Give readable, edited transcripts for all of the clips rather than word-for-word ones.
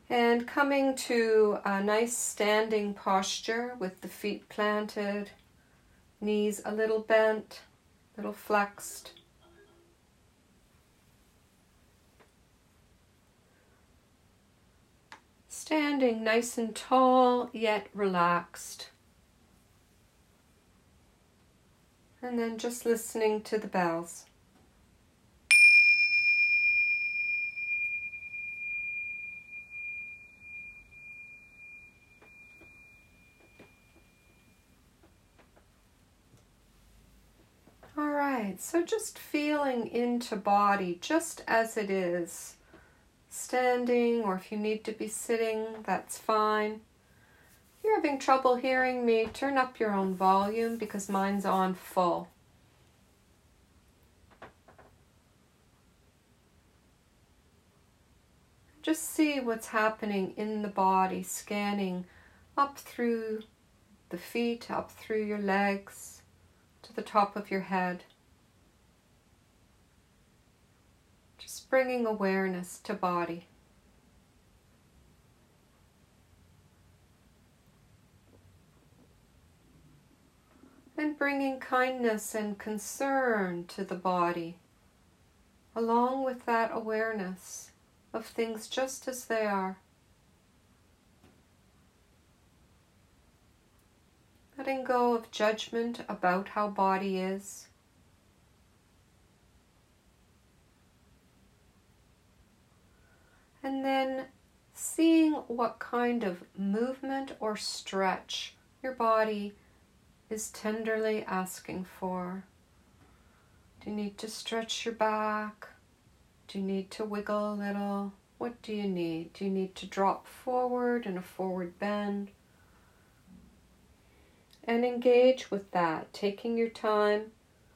And coming to a nice standing posture with the feet planted, knees a little bent, a little flexed. Standing nice and tall, yet relaxed. And then just listening to the bells. All right, so just feeling into body just as it is. Standing, or if you need to be sitting, that's fine. If you're having trouble hearing me, turn up your own volume because mine's on full. Just see what's happening in the body, scanning up through the feet, up through your legs, to the top of your head. Just bringing awareness to body. And bringing kindness and concern to the body, along with that awareness of things just as they are. Letting go of judgment about how body is. And then seeing what kind of movement or stretch your body is tenderly asking for. Do you need to stretch your back? Do you need to wiggle a little? What do you need? Do you need to drop forward in a forward bend? And engage with that, taking your time.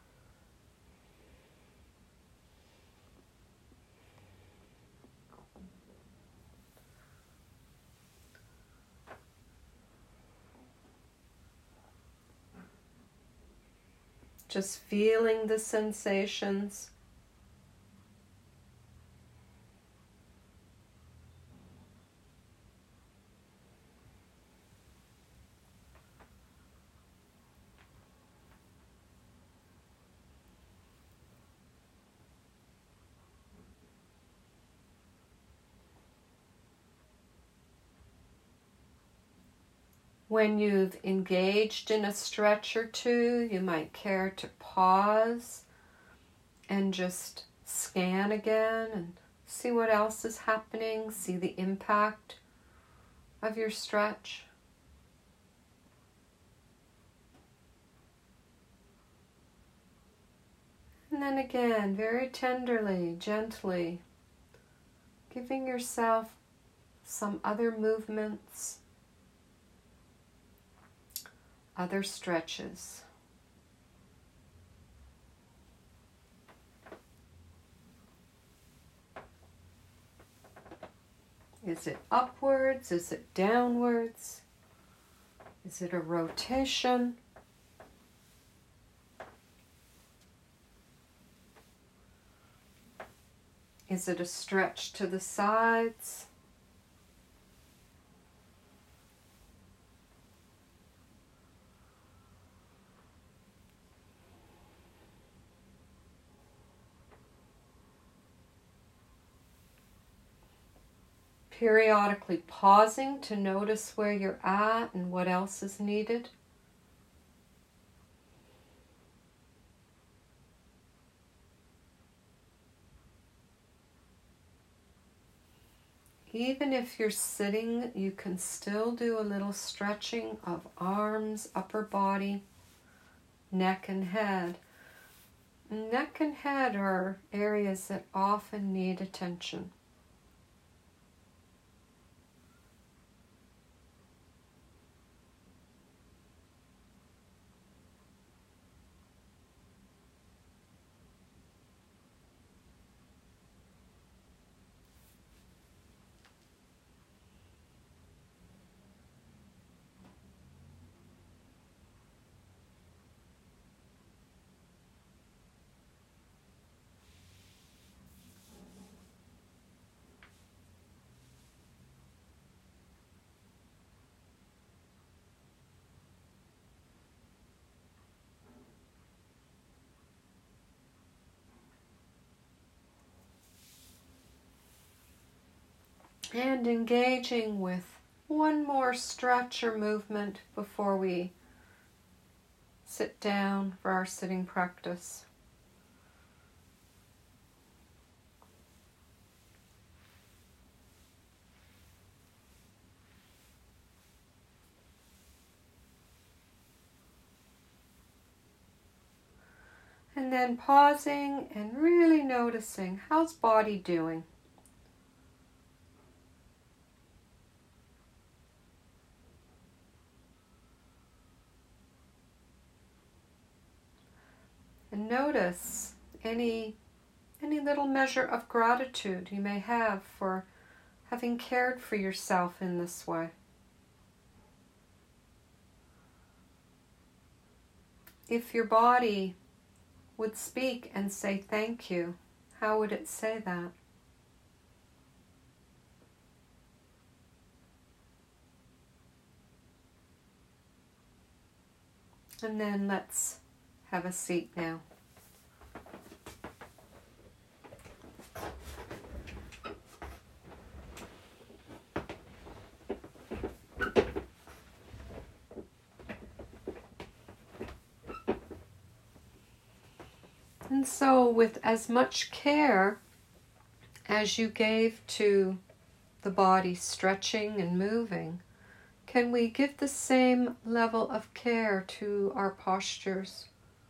Just feeling the sensations. When you've engaged in a stretch or two, you might care to pause and just scan again and see what else is happening, see the impact of your stretch. And then again, very tenderly, gently, giving yourself some other movements, other stretches. Is it upwards? Is it downwards? Is it a rotation? Is it a stretch to the sides? Periodically pausing to notice where you're at and what else is needed. Even if you're sitting, you can still do a little stretching of arms, upper body, neck and head. Neck and head are areas that often need attention. And engaging with one more stretch or movement before we sit down for our sitting practice. And then pausing and really noticing, how's body doing? And notice any little measure of gratitude you may have for having cared for yourself in this way. If your body would speak and say thank you, how would it say that? And then let's have a seat now. And so with as much care as you gave to the body stretching and moving, can we give the same level of care to our postures?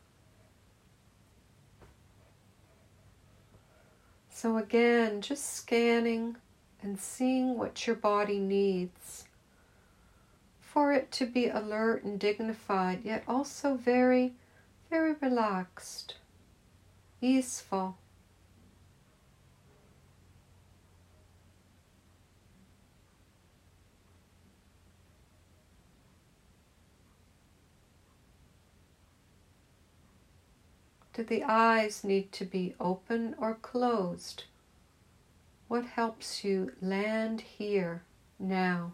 So again, just scanning and seeing what your body needs for it to be alert and dignified, yet also very, very relaxed, easeful. Do the eyes need to be open or closed? What helps you land here, now?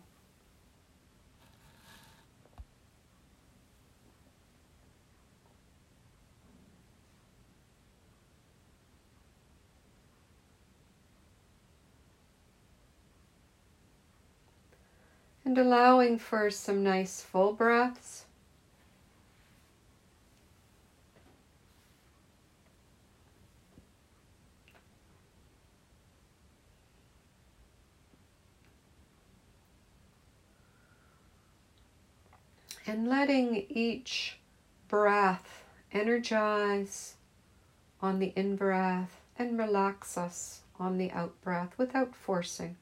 And allowing for some nice full breaths. And letting each breath energize on the in-breath and relax us on the out-breath without forcing.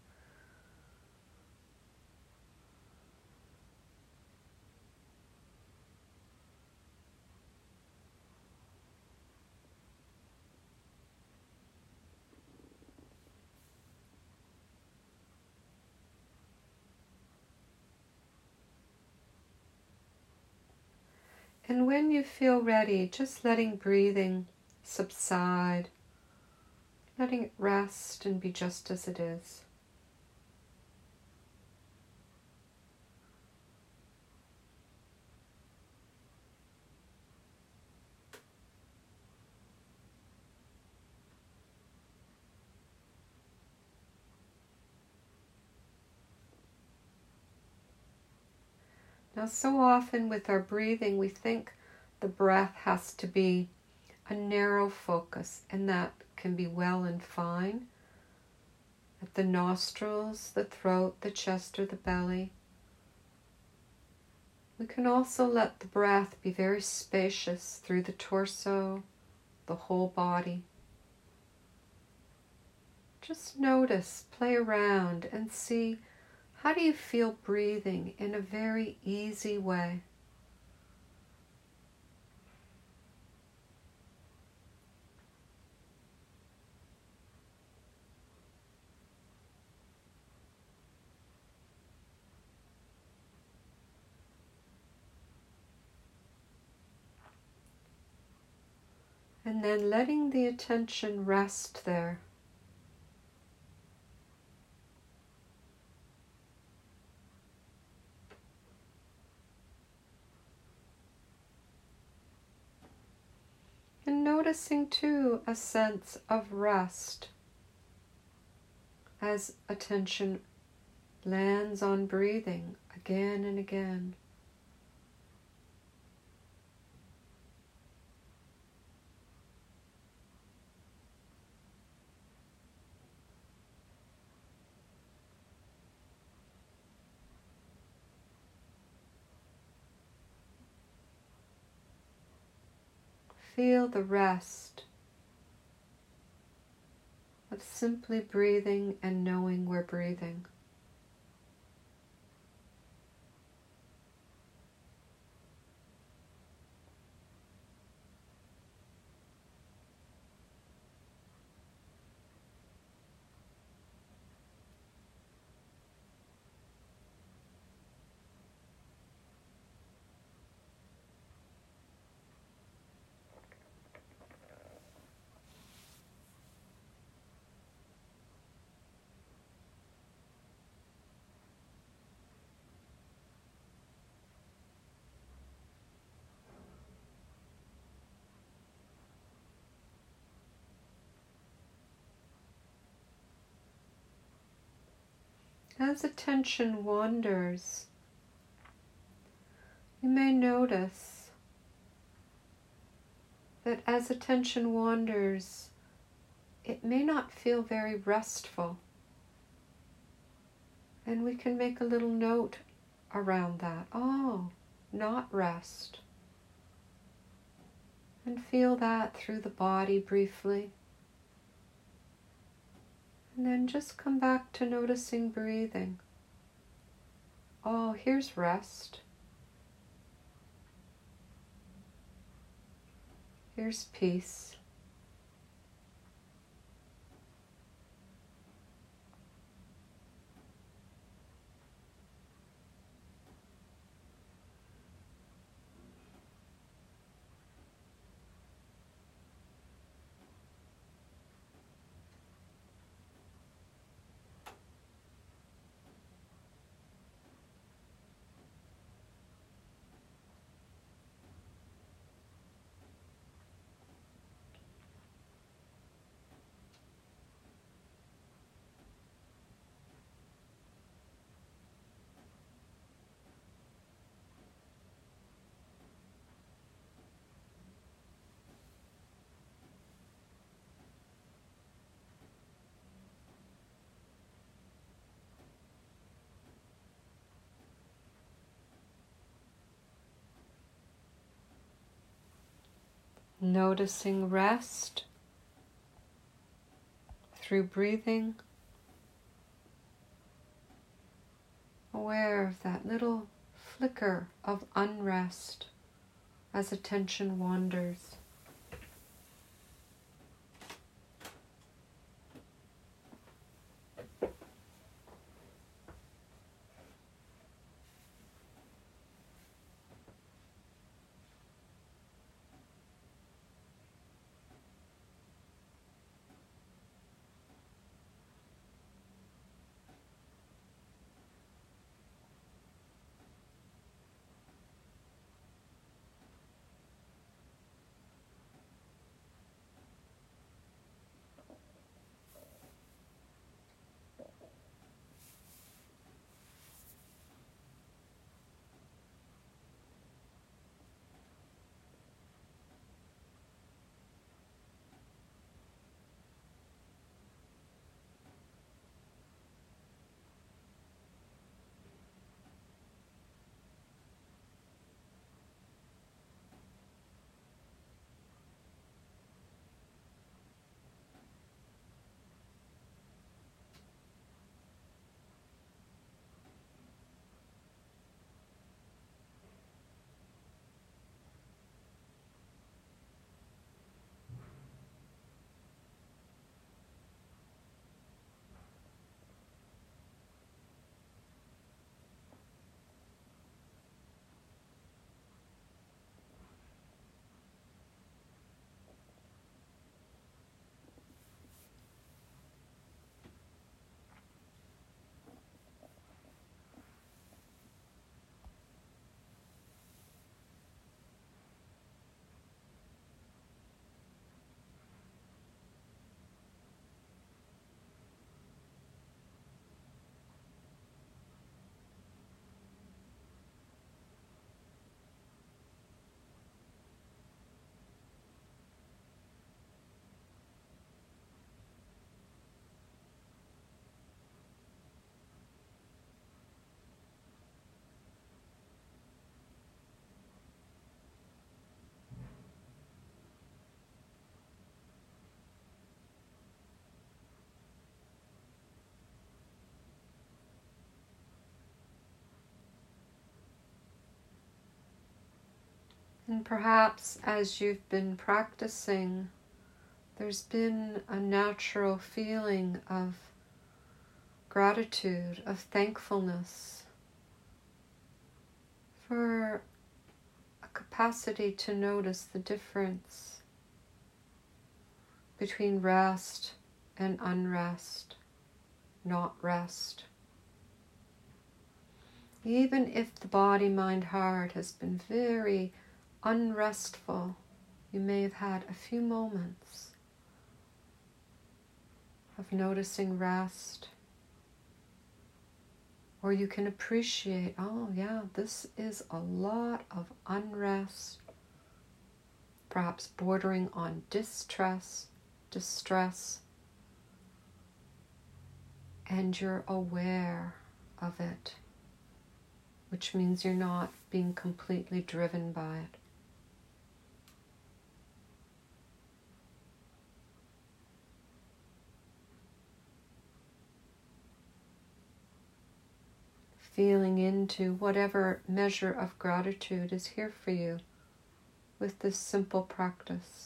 And when you feel ready, just letting breathing subside, letting it rest and be just as it is. Now, so often with our breathing, we think the breath has to be a narrow focus, and that can be well and fine at the nostrils, the throat, the chest, or the belly. We can also let the breath be very spacious through the torso, the whole body. Just notice, play around, and see, how do you feel breathing in a very easy way? And then letting the attention rest there. And noticing too a sense of rest as attention lands on breathing again and again. Feel the rest of simply breathing and knowing we're breathing. As attention wanders, you may notice that as attention wanders, it may not feel very restful. And we can make a little note around that. Oh, not rest. And feel that through the body briefly. And then just come back to noticing breathing. Oh, here's rest. Here's peace. Noticing rest through breathing, aware of that little flicker of unrest as attention wanders. And perhaps as you've been practicing, there's been a natural feeling of gratitude, of thankfulness for a capacity to notice the difference between rest and unrest, not rest. Even if the body, mind, heart has been very unrestful, you may have had a few moments of noticing rest. Or you can appreciate, oh yeah, this is a lot of unrest, perhaps bordering on distress, and you're aware of it, which means you're not being completely driven by it. Feeling into whatever measure of gratitude is here for you with this simple practice.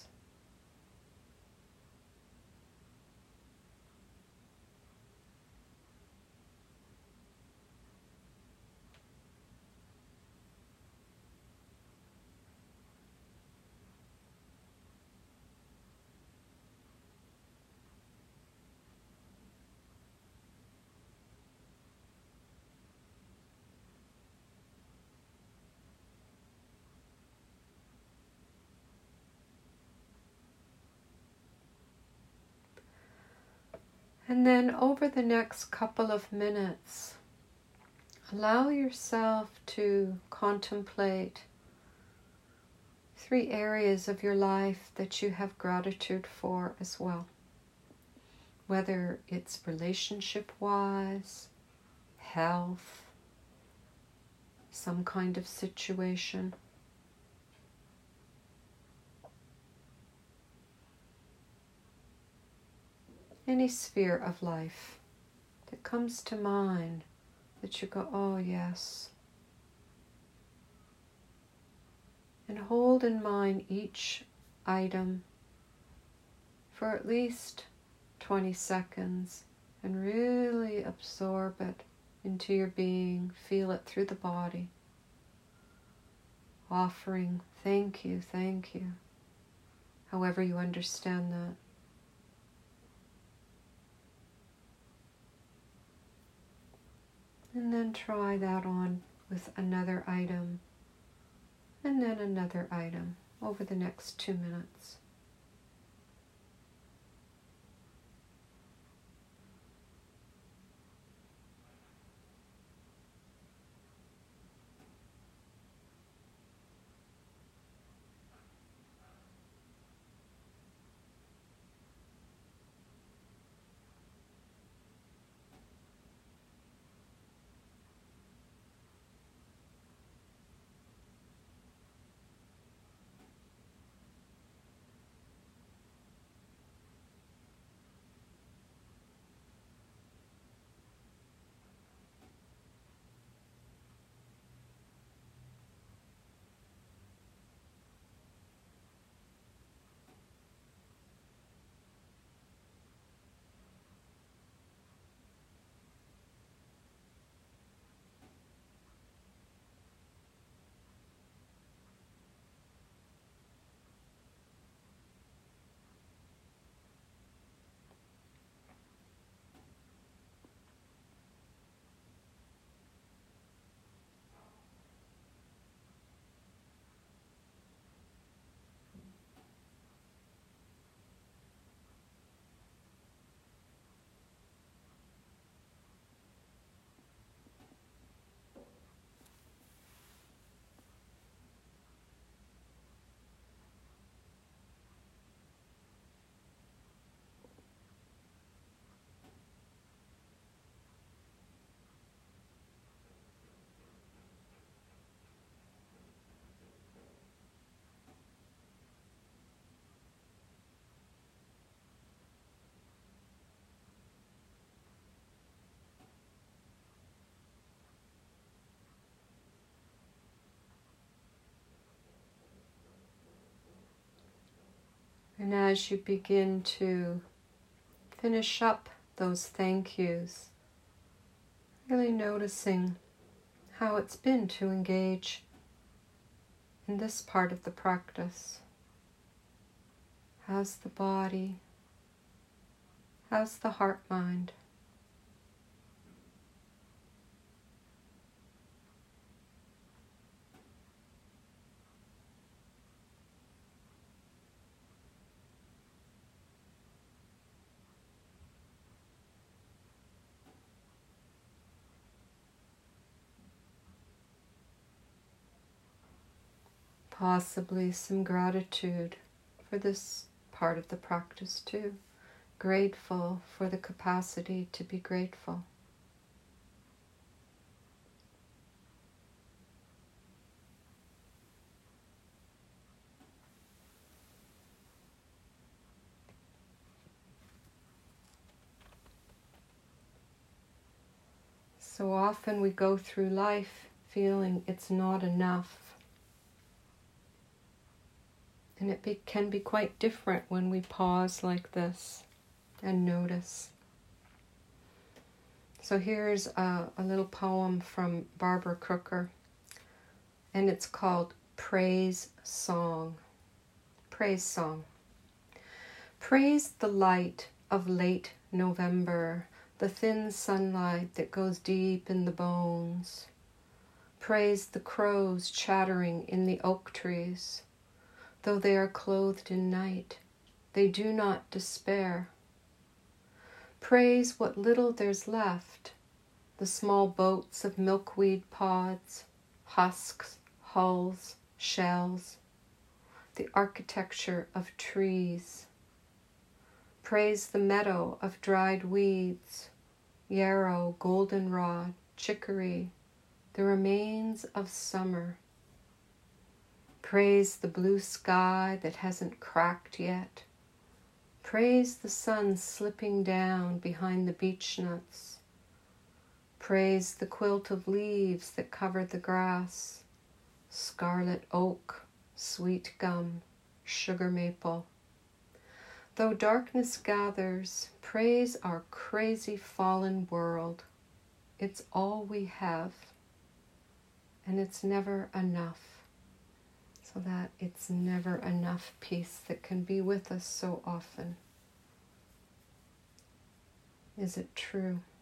And then over the next couple of minutes, allow yourself to contemplate 3 areas of your life that you have gratitude for as well. Whether it's relationship-wise, health, some kind of situation. Any sphere of life that comes to mind that you go, oh yes. And hold in mind each item for at least 20 seconds and really absorb it into your being. Feel it through the body. Offering, thank you, however you understand that. And then try that on with another item, and then another item over the next 2 minutes. And as you begin to finish up those thank yous, really noticing how it's been to engage in this part of the practice. How's the body? How's the heart-mind? Possibly some gratitude for this part of the practice too. Grateful for the capacity to be grateful. So often we go through life feeling it's not enough. And it can be quite different when we pause like this and notice. So here's a little poem from Barbara Crooker, and it's called Praise Song. Praise Song. Praise the light of late November, the thin sunlight that goes deep in the bones. Praise the crows chattering in the oak trees. Though they are clothed in night, they do not despair. Praise what little there's left, the small boats of milkweed pods, husks, hulls, shells, the architecture of trees. Praise the meadow of dried weeds, yarrow, goldenrod, chicory, the remains of summer. Praise the blue sky that hasn't cracked yet. Praise the sun slipping down behind the beechnuts. Praise the quilt of leaves that cover the grass. Scarlet oak, sweet gum, sugar maple. Though darkness gathers, praise our crazy fallen world. It's all we have, and it's never enough. So that it's never enough piece that can be with us so often. Is it true?